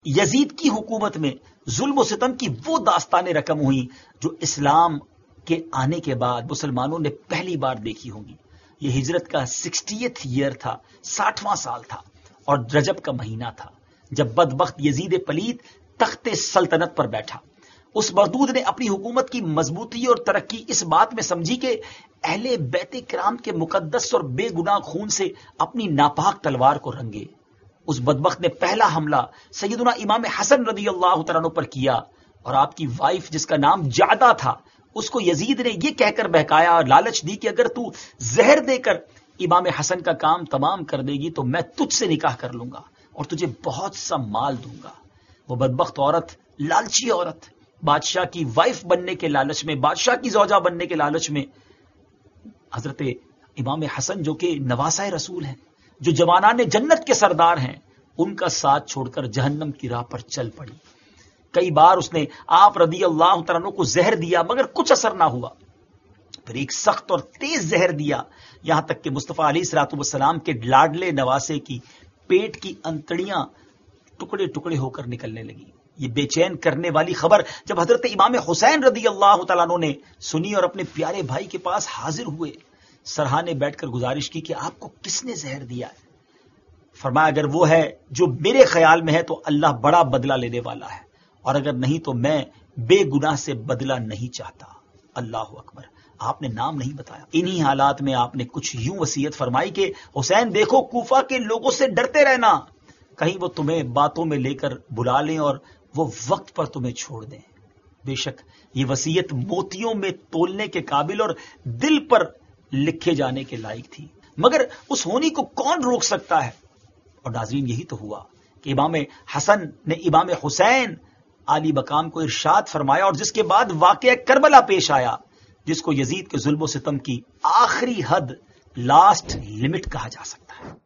یزید کی حکومت میں ظلم و ستم کی وہ داستانیں رقم ہوئی جو اسلام کے آنے کے بعد مسلمانوں نے پہلی بار دیکھی ہوں گی. یہ ہجرت کا 60th ایئر تھا، 60واں سال تھا، اور رجب کا مہینہ تھا جب بدبخت یزید پلید تخت سلطنت پر بیٹھا. اس مردود نے اپنی حکومت کی مضبوطی اور ترقی اس بات میں سمجھی کہ اہل بیت کرام کے مقدس اور بے گناہ خون سے اپنی ناپاک تلوار کو رنگے. اس بدبخت نے پہلا حملہ سیدنا امام حسن رضی اللہ تعالیٰ عنہ پر کیا، اور آپ کی وائف جس کا نام جعدہ تھا اس کو یزید نے یہ کہہ کر بہکایا اور لالچ دی کہ اگر تو زہر دے کر امام حسن کا کام تمام کر دے گی تو میں تجھ سے نکاح کر لوں گا اور تجھے بہت سا مال دوں گا. وہ بدبخت عورت، لالچی عورت، بادشاہ کی وائف بننے کے لالچ میں، بادشاہ کی زوجہ بننے کے لالچ میں حضرت امام حسن جو کہ نواسۂ رسول ہیں، جو جوانان جنت کے سردار ہیں، ان کا ساتھ چھوڑ کر جہنم کی راہ پر چل پڑی. کئی بار اس نے آپ رضی اللہ تعالیٰ عنہ کو زہر دیا مگر کچھ اثر نہ ہوا. پھر ایک سخت اور تیز زہر دیا، یہاں تک کہ مصطفیٰ علیہ الصلوۃ والسلام کے لاڈلے نواسے کی پیٹ کی انتڑیاں ٹکڑے ٹکڑے ہو کر نکلنے لگی. یہ بے چین کرنے والی خبر جب حضرت امام حسین رضی اللہ تعالیٰ عنہ نے سنی اور اپنے پیارے بھائی کے پاس حاضر ہوئے، سرہانے بیٹھ کر گزارش کی کہ آپ کو کس نے زہر دیا ہے؟ فرمایا اگر وہ ہے جو میرے خیال میں ہے تو اللہ بڑا بدلہ لینے والا ہے، اور اگر نہیں تو میں بے گناہ سے بدلہ نہیں چاہتا. اللہ اکبر. آپ نے نام نہیں بتایا. انہی حالات میں آپ نے کچھ یوں وصیت فرمائی کہ حسین دیکھو کوفہ کے لوگوں سے ڈرتے رہنا، کہیں وہ تمہیں باتوں میں لے کر بلا لیں اور وہ وقت پر تمہیں چھوڑ دیں. بے شک یہ وصیت موتیوں میں تولنے کے قابل اور دل پر لکھے جانے کے لائق تھی، مگر اس ہونی کو کون روک سکتا ہے؟ اور ناظرین یہی تو ہوا کہ امام حسن نے امام حسین علی مقام کو ارشاد فرمایا، اور جس کے بعد واقعہ کربلا پیش آیا جس کو یزید کے ظلم و ستم کی آخری حد، لاسٹ لمٹ کہا جا سکتا ہے.